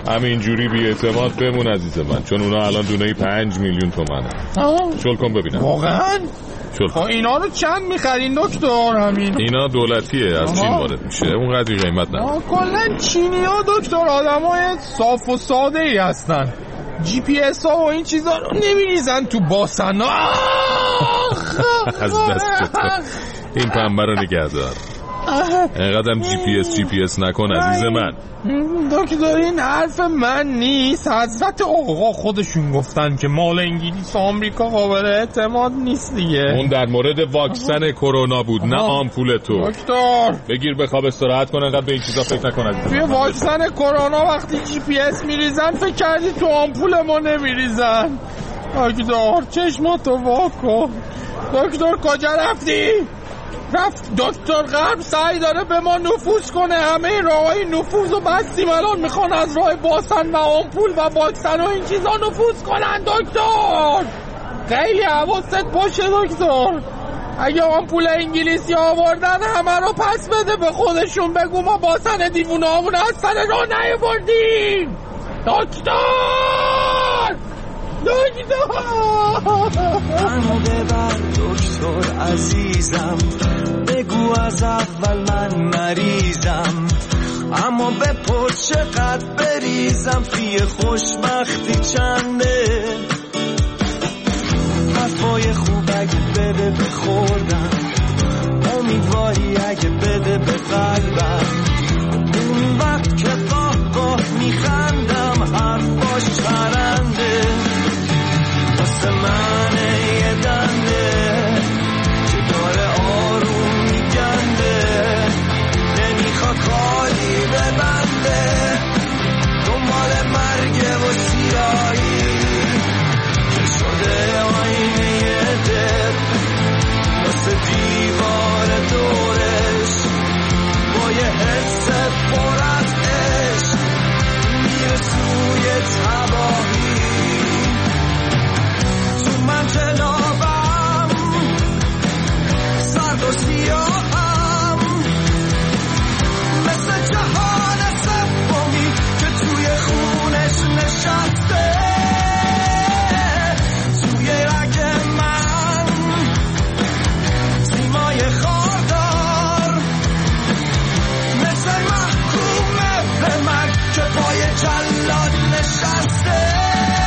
همینجوری بی اعتماد بمون عزیز من، چون اونا الان دونه 5 میلیون تومنه. شل کن ببینم. واقعا؟ خب اینا رو چند میخرین دکتر؟ همین اینا دولتیه، از چین وارد میشه، اون قدری قیمت نداره. کلا چینی ها دکتر آدمای صاف و ساده ای هستن. جی پی اس ها و این چیزا رو نمیریزن تو باسن. از دست این پنبه رو نگه دار. اینقدرم جی پی اس نکن عزیز من. دکتر این حرف من نیست، حضرت آقا خودشون گفتن که مال انگلیس و آمریکا قابل اعتماد نیست دیگه. اون در مورد واکسن کرونا بود، نه آمپول تو. دکتر بگیر بخواب استراحت کن، انقدر به این چیزا فکر نکن عزیز. توی واکسن کرونا وقتی جی پی اس میریزن فکر کردی تو آمپول ما نمیریزن؟ دکتر چشماتو وا کن. دکتر کجا رفتی؟ رفت دکتر غرب سعی داره به ما نفوذ کنه، همه راههای نفوذ رو بستیم، الان میخوان از راه باسن و آمپول و واکسن و این چیزا نفوذ کنن. دکتر خیلی حواست باشه دکتر، اگه آمپول انگلیسی آوردن همه رو پس بده به خودشون، بگو ما باسن دیوونه همون از سر راه نیاوردیم. دکتر منو ببر دکتر عزیزم، بگو از اول من مریضم، اما بپرس چقدر بریزم، توی خوشبختی چنده، حرفای خوب اگه بده بخوردم، امیدواری اگه بده به قلبم، اون وقت که قاه میخندم حرفاش چرنده، واسه من یه دنده که داره آروم میگنده، نمیخواد خالی ببنده، دنبال مرگ و سیایی که شده آینه دل، واسه دیوار دورش با یه حس پر از عشق میره سوی تباهی. من جنابم سرد و سیاهم، مثل جهان سومی که توی خونش نشسته، توی رگ من سیمای خاردار، مثل محکومه به من که پای جلاد نشسته.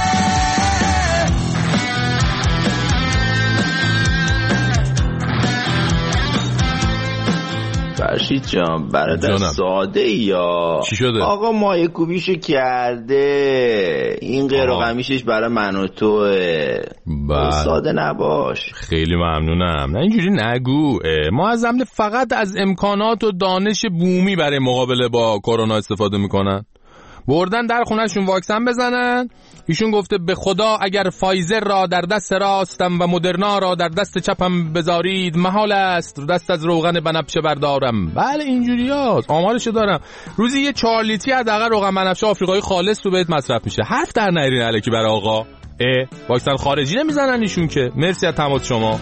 فرشید جان برادر ساده یا چی شده؟ آقا مایه کوبیشو کرده، این غیر و قمیشش برای من و توه. ساده نباش. خیلی ممنونم. نه اینجوری نگو. ما از عمل فقط از امکانات و دانش بومی برای مقابله با کرونا استفاده میکنن. بردن در خونهشون واکسن بزنن. ایشون گفته به خدا اگر فایزر را در دست راستم و مدرنا را در دست چپم بذارید، محال است دست از روغن بنفشه بردارم. بله اینجوری هست، آمارشو دارم. روزی یه 4 لیتری حداقل روغن بنفشه آفریقایی خالص تو بهت مصرف میشه. حرف در نیارین الکی برای آقا. واکسن خارجی نمیزنن ایشون که. مرسی از تماس شما.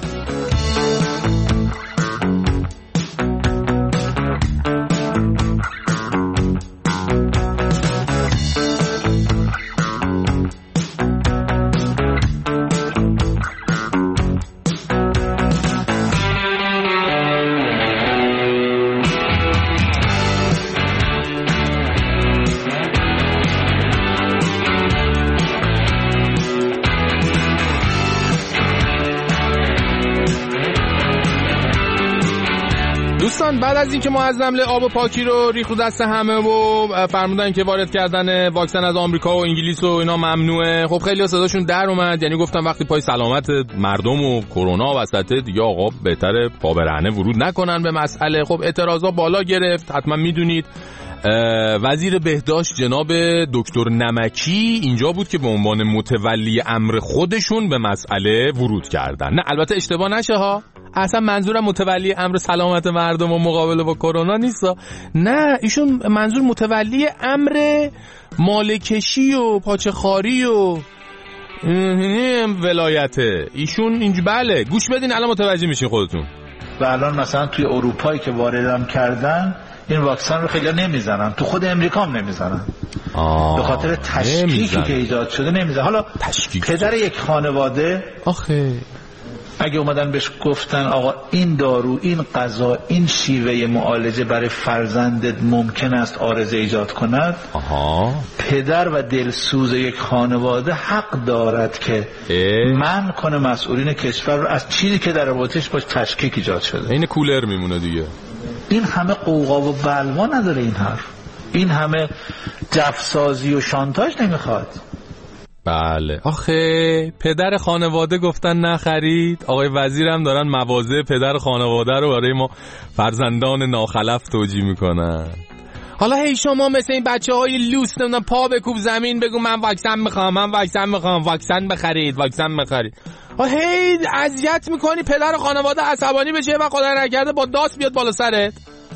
بعد از اینکه معظم آب و پاکی رو ریخت و دست همه و فرمودن که وارد کردن واکسن از آمریکا و انگلیس و اینا ممنوعه، خب خیلی صداشون در اومد. یعنی گفتم وقتی پای سلامت مردم و کرونا وسطه دیگه آقا بهتره پا برهنه ورود نکنن به مسئله. خب اعتراضا بالا گرفت. حتما میدونید وزیر بهداشت جناب دکتر نمکی اینجا بود که به عنوان متولی امر خودشون به مسئله ورود کردن. نه البته اشتباه نشه ها، اصلا منظورم متولی امر سلامت مردم و مقابله با کرونا نیست. نه ایشون منظور متولی امر مالکشی و پاچه‌خواری و ولایته ایشون اینج. بله گوش بدین الان متوجه میشین خودتون. و الان مثلا توی اروپایی که واردم کردن این واکسن رو خیلی نمیزنن، تو خود امریکا هم نمیزنن به خاطر تشکیکی که ایجاد شده نمیزنن. حالا پدر یک خانواده آخه اگه اومدن بهش گفتن آقا این دارو، این غذا، این شیوه معالجه برای فرزندت ممکن است عارضه ایجاد کند، پدر و دلسوز یک خانواده حق دارد که منع کنه مسئولین کشور رو از چیزی که در رابطش باش تشکیک ایجاد شده. این کولر میمونه دیگه. این همه قوقا و بلوا نداره این حرف، این همه جفسازی و شانتاژ نمیخواد. بله آخه پدر خانواده گفتن نخرید، آقای وزیرم دارن مواضع پدر خانواده رو برای ما فرزندان ناخلف توجیه میکنن. حالا هی شما مثل این بچه‌های لوس نمیدونم پا بکوب زمین بگو من واکسن میخوام، واکسن بخرید. هی اذیت میکنی پدر خانواده عصبانی بشه و خدا نکرده با داس بیاد بالا سرت.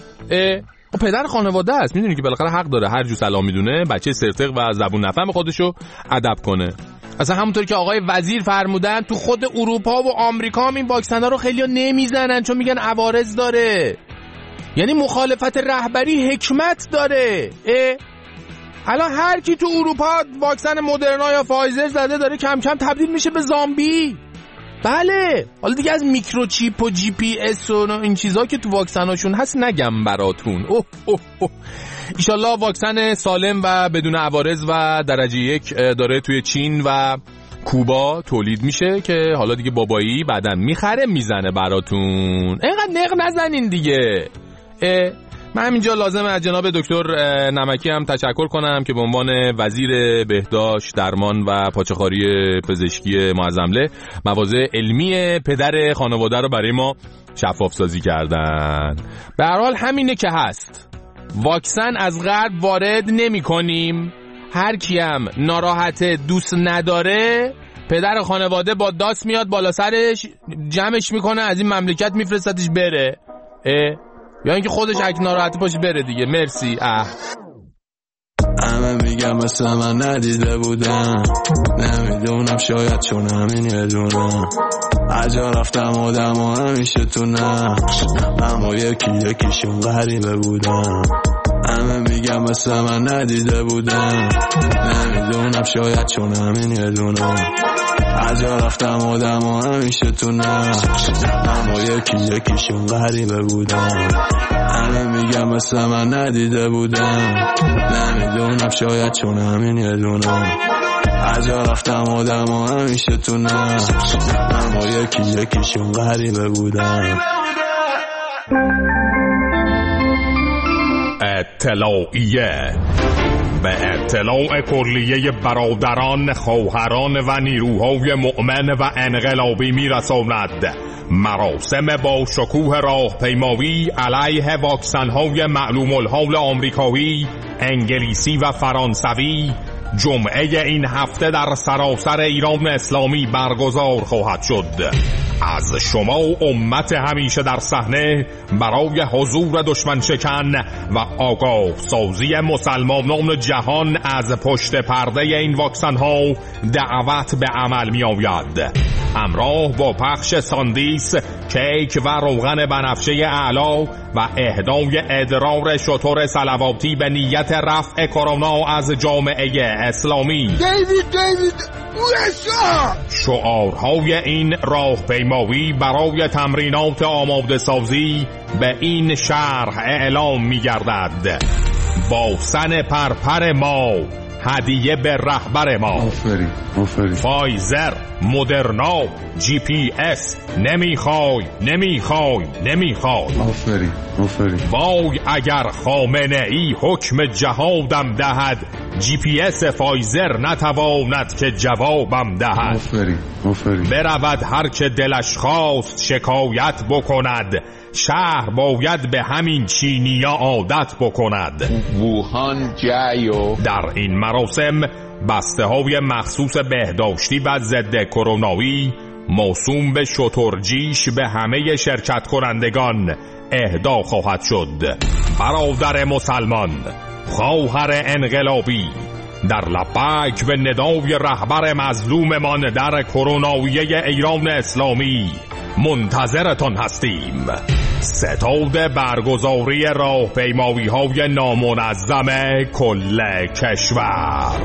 پدر خانواده است، میدونی که بالاخره حق داره هر جو سلام میدونه بچه سرتق و زبون نفهم خودشو ادب کنه. اصلا همونطور که آقای وزیر فرمودن تو خود اروپا و آمریکا هم این واکسن ها رو خیلی نمیزنن چون میگن عوارض داره. یعنی مخالفت رهبری حکمت داره. الان هر کی تو اروپا واکسن مدرنا یا فایزر زده داره کم کم تبدیل میشه به زامبی. بله حالا دیگه از میکروچیپ و جی پی اس و این چیزا که تو واکسناشون هست نگم براتون. ایشالله واکسن سالم و بدون عوارض و درجه 1 داره توی چین و کوبا تولید میشه که حالا دیگه بابایی بعداً میخره میزنه براتون. اینقدر نق نزنین دیگه. من همینجا لازمه از جناب دکتر نمکی هم تشکر کنم که به عنوان وزیر بهداشت، درمان و پاچه‌خواری پزشکی معظمله مواضع علمی پدر خانواده رو برای ما شفاف سازی کردن. به هر حال همینه که هست، واکسن از غرب وارد نمی کنیم. هر کیم ناراحت دوست نداره پدر خانواده با داس میاد بالا سرش جمعش میکنه از این مملکت میفرستتش بره، یا اینکه خودش اگه ناراحتی باشه بره دیگه. مرسی. همه میگم مثل من ندیده بودم، نمیدونم شاید چون همین یه دونم اجا رفتم آدم و همیشه تو نقش، اما یکیشون غریبه بودم. همه میگم مثل من ندیده بودم، نمیدونم شاید چون همین یه دونم اجا رفتم آدم و همیشه تو نقش، اما یکیشون غریبه بودم. همه میگم مثل من ندیده بودم، نمیدونم شاید چون همین یه دونم اجا رفتم آدم و همیشه تو نقش، اما یکیشون غریبه بودم. اطلاعیه به اطلاع کلیه برادران، خواهران و نیروهای مؤمن و انقلابی میرساند مراسم با شکوه راهپیمایی علیه واکسن‌های معلوم الحال آمریکایی، انگلیسی و فرانسوی جمعه این هفته در سراسر ایران اسلامی برگزار خواهد شد. از شما امت همیشه در صحنه برای حضور دشمن شکن و آگاه سازی مسلمانان جهان از پشت پرده این واکسن ها دعوت به عمل می آید. همراه با پخش ساندیس، کیک و روغن بنفشه اعلا و اهدای ادرار شتر صلواتی به نیت رفع کرونا از جامعه اسلامی. شعارهای این راهپیمایی برای تمرینات آماده سازی به این شرح اعلام می گردد: با سن پرپر ما هدیه به رهبر ما. فایزر، مدرنا، جی پی اس. نمیخوای. وای اگر خامنه ای حکم جهادم دهد، جی پی اس فایزر نتواند که جوابم دهد. برود هر که دلش خواست شکایت بکند، شهر باید به همین چینیا عادت بکند. ووهان جایو. در این مراسم بسته های مخصوص بهداشتی و ضد کرونایی موسوم به شترجیش به همه شرکت کنندگان اهدا خواهد شد. برادر مسلمان، خواهر انقلابی، در لبک به ندای رهبر مظلوممان در کروناییه ایران اسلامی منتظرتان هستیم. ستاد برگزاری راهپیمایی‌های نامنظم کل کشور.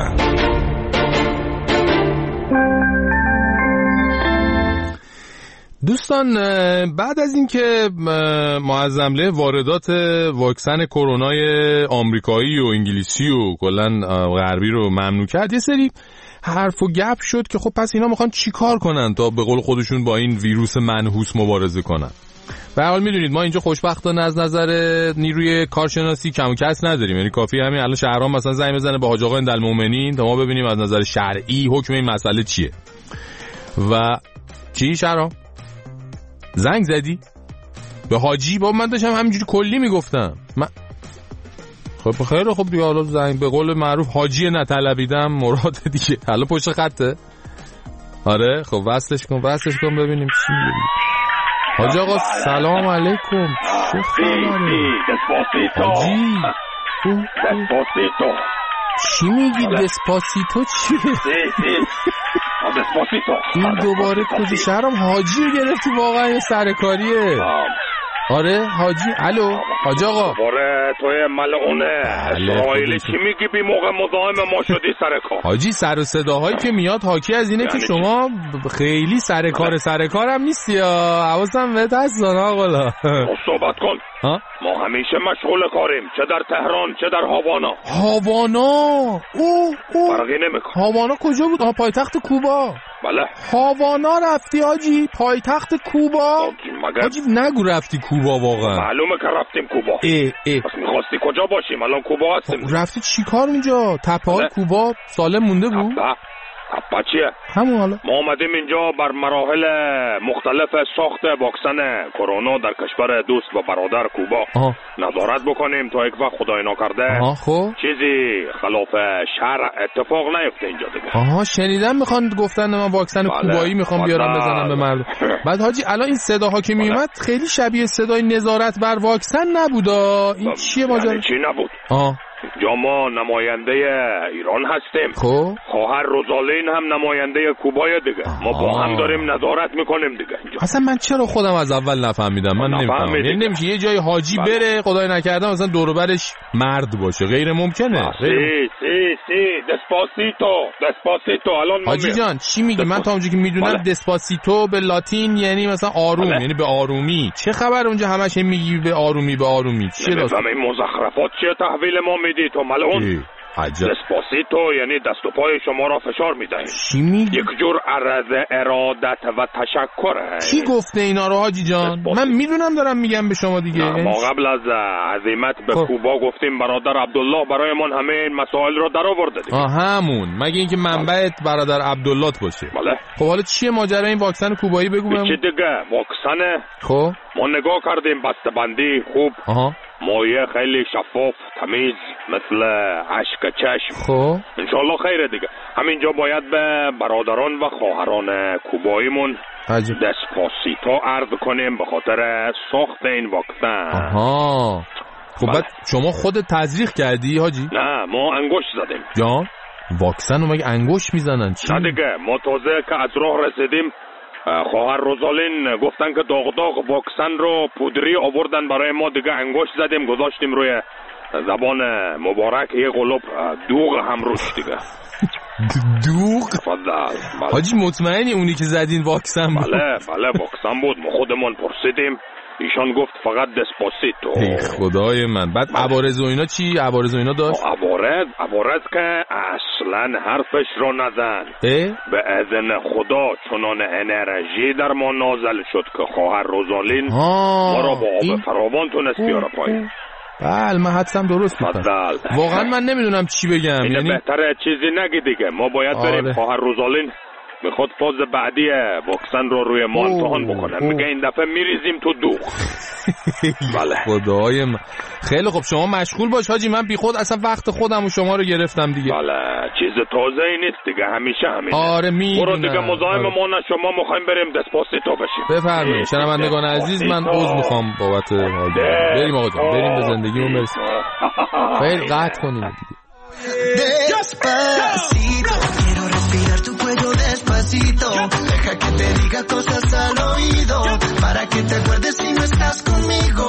دوستان، بعد از اینکه معظم حمله واردات واکسن کرونای آمریکایی و انگلیسی و کلا غربی رو ممنوع کرد، یه سری حرف و گپ شد که خب پس اینا میخوان چی کار کنن تا به قول خودشون با این ویروس منحوس مبارزه کنن. به هر حال میدونید ما اینجا خوشبختانه از نظر نیروی کارشناسی کم و کس نداریم، یعنی کافی همین الان شهرام مثلا زنگ بزنه به حاج آقا اندالمومنین تا ما ببینیم از نظر شرعی حکم این مسئله چیه. و چی شهرام؟ زنگ زدی؟ به حاجی؟ با من داشتم همینجوری کلی میگفتم. خب خیلی خوب دیگه، حالا زنگ به قول معروف حاجی نطلبیدم مراد دیگه. حالا پشت خطه؟ آره خب وصلش کن ببینیم چی میگه. حاج آقا سلام علیکم. چه خبره؟ حاجی چی میگی؟ دسپاسیتو چیه؟ این دوباره کجا شهرام حاجی رو گرفتی؟ واقعا یه سرکاریه. آره حاجی. الو حاج آقا. باره توی ملعونه اسرائیلی چی میگی؟ بی موقع مزاحم ما شدی سرکار. حاجی سر و صداهایی که میاد حاکی از اینه که شما خیلی سرکار هم نیستی یا حواسم بهت هست آقا. صحبت کن. ما همیشه مشغول کاریم، چه در تهران چه در هاوانا. فرقی نمیکنه. هاوانا کجا بود؟ پایتخت کوبا. بله. هاوانا رفتی حاجی؟ پایتخت کوبا؟ حاجی نگو رفتی کوبا واقعا. معلومه که رفتیم کوبا. پس میخواستی کجا باشیم؟ الان کوبا هستیم. رفتی چی کار اونجا؟ تپه های کوبا سالم مونده بود؟ تپه چیه؟ همون حالا ما آمدیم اینجا بر مراحل مختلف ساخت واکسن کرونا در کشور دوست و برادر کوبا نظارت بکنیم تا یک وقت خدای نکرده چیزی خلاف شرع اتفاق نیفته اینجا دیگه. شنیدم میخوان گفتن من واکسن کوبایی میخوام بیارم بزنم به مردم. بعد حاجی الان این صداها که میومد خیلی شبیه صدای نظارت بر واکسن نبودا. این چیه ماجرا؟ چی نبود؟ جا ما نماینده ایران هستیم. خواهر روزالین هم نماینده کوبای دیگه. ما با هم داریم نظارت میکنیم دیگه اینجا. اصلا من چرا خودم از اول نفهمیدم؟ من نمیفهمم. یعنی نمیشه یه جای حاجی بره خدای نکرده مثلا دور و برش مرد باشه، غیر ممکنه. دسپاسیتو الان حاجی جان چی میگی؟ من تا اونجایی که میدونم دسپاسیتو به لاتین یعنی مثلا آروم، یعنی به آرومی. چه خبر اونجا همش میگی به آرومی چیه داستان؟ این مزخرفات چیه تحویل ما میدی تو ملعون؟ دسپاسیتو یعنی دست و پای شما را فشار میدهیم. چی میگی؟ یک جور عرض ارادت و تشکره. کی گفته اینا رو حاجی جان؟ من میدونم دارم میگم به شما دیگه. ما قبل از عزیمت به کوبا گفتیم برادر عبدالله برایمان همه این مسائل رو در آورده دیگه. همون مگه اینکه منبعت برادر عبدالله باشه. بله. خب حالا چیه ماجرا این واکسن کوبایی؟ بگو بهم. چی دیگه واکسن؟ خب ما نگاه کردیم بسته‌بندی خوب. مایه خیلی شفاف تمیز مثل اشک چشم. خب انشالله خیره دیگه. همینجا باید به برادران و خواهران کوباییمون دسپاسیتو عرض کنیم به خاطر ساخت این واکسن. خب بعد شما خودت تزریق کردی حاجی؟ نه ما انگشت زدیم. جان واکسن رو مگه انگشت میزنن؟ چی؟ نه دیگه ما تازه که از راه رسیدیم خواهر روزالین گفتن که داغ واکسن رو پودری آوردن برای ما دیگه انگشت زدیم گذاشتیم روی زبان مبارک یه قلوب دوغ هم روش دیگه. دوغ؟ تفضل. حاجی مطمئنی اونی که زدین واکسن بود؟ بله واکسن بود. ما خودمون پرسیدیم ایشان گفت فقط دسپاسیتو. ای خدای من. بعد عوارض و اینا چی؟ عوارض و اینا داشت؟ عوارض که اصلا حرفش رو نزن. به اذن خدا چنان انرژی در ما نازل شد که خواهر روزالین ما را با آب فراوان تونست بیاره پایین. بله من حدسم درست بود. واقعا من نمیدونم چی بگم. یعنی بهتره چیزی نگی دیگه. ما باید بریم خواهر روزالین میخواد فاز بعدی واکسن رو روی ما امتحان بکنن. میگه این دفعه میریزیم تو دوغ. بله خدای من. خیلی خب شما مشغول باش حاجی، من بی خود اصلا وقت خودم و شما رو گرفتم دیگه. بله چیز تازه ای نیست دیگه، همیشه همینه. آره میدونم. برو دیگه مزاحم ما نه، شما میخوایم بریم دسپاسیتو بشیم. بفرمایید شنوندگان عزیز، من عذر میخوام بابت حاجی. بریم آقا جان، بریم به زندگیمون برسیم. خیلی قطع کنیم دیگه. Despacito, quiero respirar tu cuello despacito. despacito, deja que te diga cosas al oído, para que te acuerdes si no estás conmigo.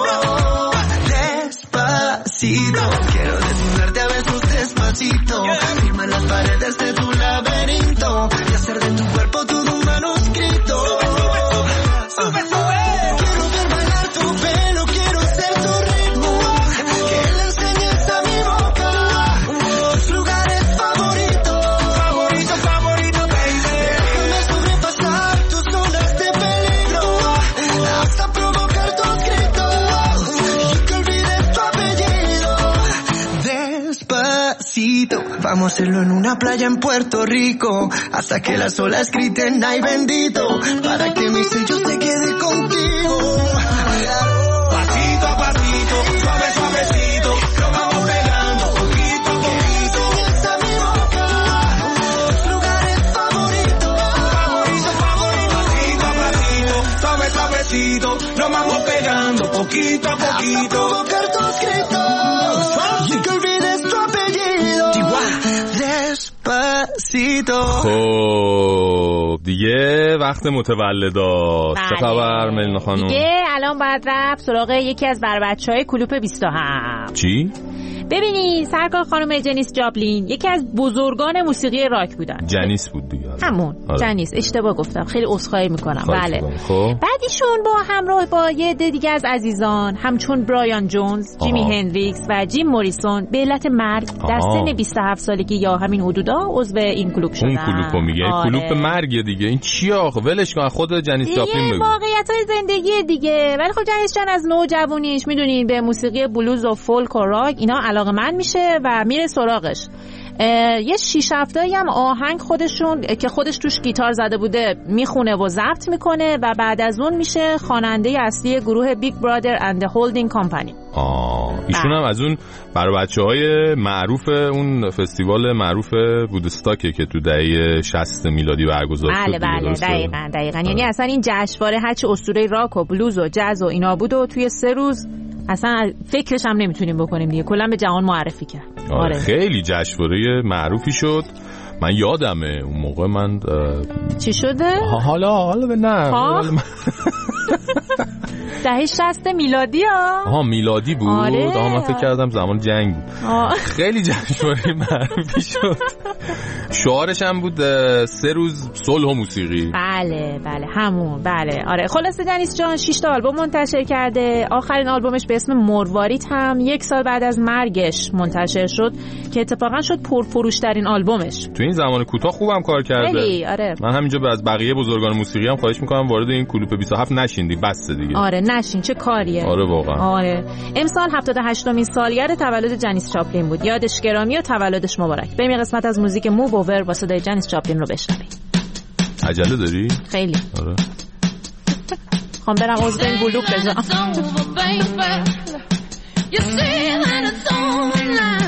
Despacito, quiero desnudarte a besos despacito, firma las paredes de tu laberinto y hacer de tu cuerpo todo un manuscrito. Sube, sube. Quiero ver bailar tu pelo, quiero ser tu ritmo, que le enseñes a mi boca tus lugares favoritos, favorito, favorito, baby. Déjame sobrepasar tus zonas de peligro, hasta provocar tus gritos y que olvides tu apellido. Despacito, vamos a hacerlo en una playa en Puerto Rico, hasta que las olas griten ay bendito, para que mi sello se quede contigo. Pasito a pasito, suave suavecito, lo vamos pegando poquito a poquito. Esa mi boca, tus lugares favoritos, favorito, favorito. Pasito a pasito, suave suavecito, lo vamos pegando poquito a poquito. Hasta provocar tus gritos y que olvides tu apellido. Despacito. خب دیگه وقت متولدات. چه خبر ملینا خانم؟ دیگه الان باید رفت سراغ یکی از بچه‌های کلوپ 27. چی؟ ببینی سرکار خانم جنیس جاپلین یکی از بزرگان موسیقی راک بودن. جنیس بود دیگه. همون جنیس، اشتباه گفتم، خیلی عذرخواهی میکنم. بله. خب بعدیشون با همراه با یه عده دیگه از عزیزان همچون برایان جونز، جیمی هندریکس و جیم موریسون به علت مرگ در سن 27 سالگی یا همین حدودا عضو این کلوب شدن. اون کلوبو میگه کلوب مرگ دیگه. این چیه آخه؟ ولش کن، خود جنیس جاپلین بگو. واقعیت‌های زندگی دیگه. ولی خب جنیس جان از نوجوانیش میدونین به موسیقی بلوز و فولک و راک اینا علاقه‌مند میشه و میره سراغش. یه 6-7 هم آهنگ خودشون که خودش توش گیتار زده بوده میخونه و ضبط میکنه و بعد از اون میشه خواننده اصلی گروه بیگ برادر اند هولدینگ کمپانی. ایشون هم از اون برای بچه‌های معروف اون فستیوال معروف وودستاکه که تو دهه 60 میلادی برگزار شد. بله دقیقاً. یعنی اصلا این جشنواره هرچی اسطوره راک و بلوز و جاز و اینا بود و توی 3 روز اصلا فکرش هم نمیتونیم بکنیم دیگه، کلا به جهان معرفی کرد. آره خیلی جشنواره معروفی شد. من یادمه اون موقع من چی شده؟ حالا به نه دهه 60 میلادی ها. میلادی بود. من فکر کردم زمان جنگ بود. خیلی جشنواره معروفی شد. شعارش هم بود 3 روز صلح و موسیقی. بله همون. بله آره. خلاصه جنیس جان 6 تا آلبوم منتشر کرده. آخرین آلبومش به اسم مروارید هم 1 سال بعد از مرگش منتشر شد که اتفاقا شد پرفروش ترین آلبومش. تو این زمان کوتاه خوبم کار کرده. خیلی آره. من همینجا از بقیه بزرگان موسیقی هم خواهش میکنم وارد این کلوپ 27 نشین بس دیگه. آره نشین، چه کاریه. آره واقعا. آره. امسال 78مین سالگرد تولد جنیس جاپلین بود. یادش گرامی و تولدش مبارک. بریم یه قسمت از موزیک موو اوور با صدای جنیس جاپلین رو بشنویم. عجله داری؟ خیلی. آره. خوام برم عضو این گلوپ بزنم.